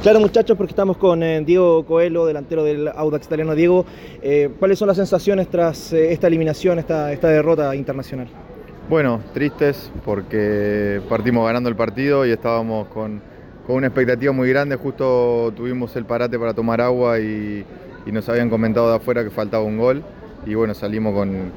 Claro, muchachos, porque estamos con Diego Coelho, delantero del Audax italiano. Diego, ¿cuáles son las sensaciones tras esta eliminación, esta derrota internacional? Bueno, tristes porque partimos ganando el partido y estábamos con una expectativa muy grande. Justo tuvimos el parate para tomar agua y nos habían comentado de afuera que faltaba un gol. Y bueno, salimos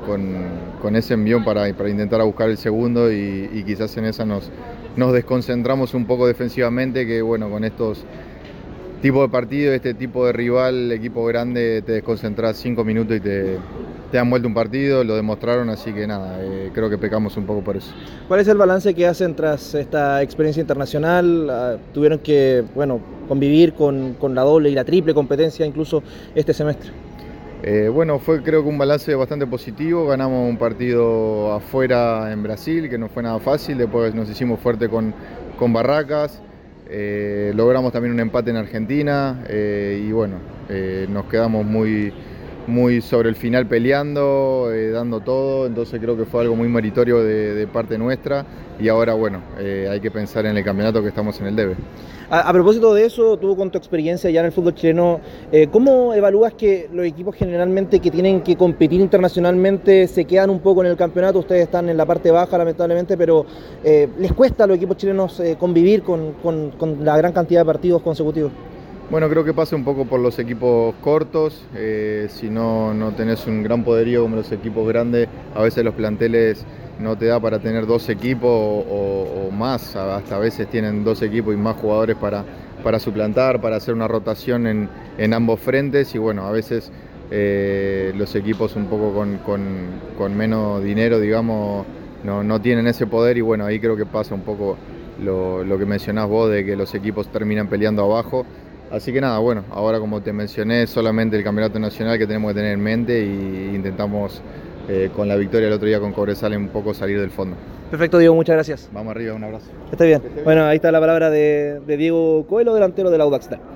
con ese envión para intentar a buscar el segundo y quizás en esa nos desconcentramos un poco defensivamente, que bueno, con estos tipos de partidos, este tipo de rival, equipo grande, te desconcentras 5 minutos y te han vuelto un partido, lo demostraron, así que nada, creo que pecamos un poco por eso. ¿Cuál es el balance que hacen tras esta experiencia internacional? Tuvieron que, bueno, convivir con la doble y la triple competencia incluso este semestre. Bueno, fue creo que un balance bastante positivo. Ganamos un partido afuera en Brasil, que no fue nada fácil. Después nos hicimos fuerte con Barracas. Logramos también un empate en Argentina. Y bueno, nos quedamos muy sobre el final peleando, dando todo. Entonces creo que fue algo muy meritorio de parte nuestra. Y ahora, bueno, hay que pensar en el campeonato, que estamos en el debe. A propósito de eso, tú con tu experiencia ya en el fútbol chileno, ¿cómo evalúas que los equipos generalmente que tienen que competir internacionalmente se quedan un poco en el campeonato? Ustedes están en la parte baja, lamentablemente, pero ¿les cuesta a los equipos chilenos convivir con la gran cantidad de partidos consecutivos? Bueno, creo que pasa un poco por los equipos cortos. Si no tenés un gran poderío como los equipos grandes, a veces los planteles no te da para tener dos equipos o más. Hasta a veces tienen dos equipos y más jugadores para suplantar, para hacer una rotación en ambos frentes. Y bueno, a veces los equipos un poco con menos dinero, digamos, no tienen ese poder. Y bueno, ahí creo que pasa un poco lo que mencionás vos, de que los equipos terminan peleando abajo. Así que nada, bueno, ahora como te mencioné, solamente el campeonato nacional que tenemos que tener en mente, y intentamos con la victoria el otro día con Cobresal un poco salir del fondo. Perfecto, Diego, muchas gracias. Vamos arriba, un abrazo. Está bien. Bueno, ahí está la palabra de Diego Coelho, delantero del Audax.